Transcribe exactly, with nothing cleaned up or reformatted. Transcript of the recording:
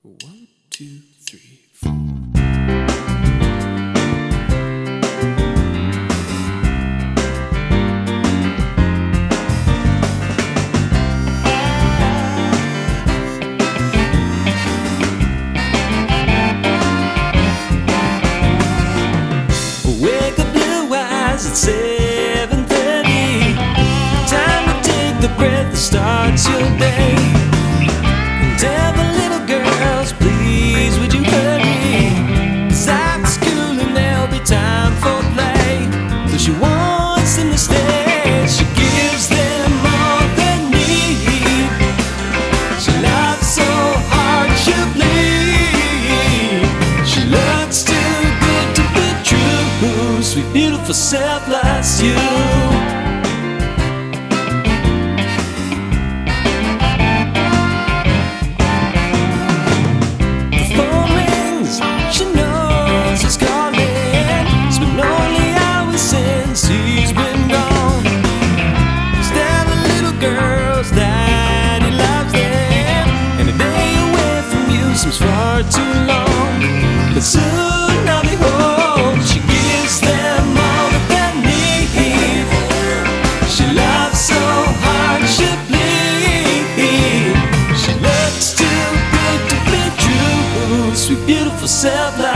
One, two, three, four. Wake up, blue eyes at seven thirty. Time to take the breath that starts your day. And tell the little girls, please would you hurry? 'Cause after school and there'll be time for play. Though she wants them to stay, she gives them all they need. She loves so hard she'll bleed. She looks too good to be true. Sweet, beautiful, selfless you. The phone rings, she knows he's calling. It's been only hours since he's been gone. He's tell the little girls that he loves them, and a day away from you seems far too long. But soon I'll be home. She gives them all that they need. She loves so hard she'll bleed. She looks too good to be true. Sweet, beautiful, selfless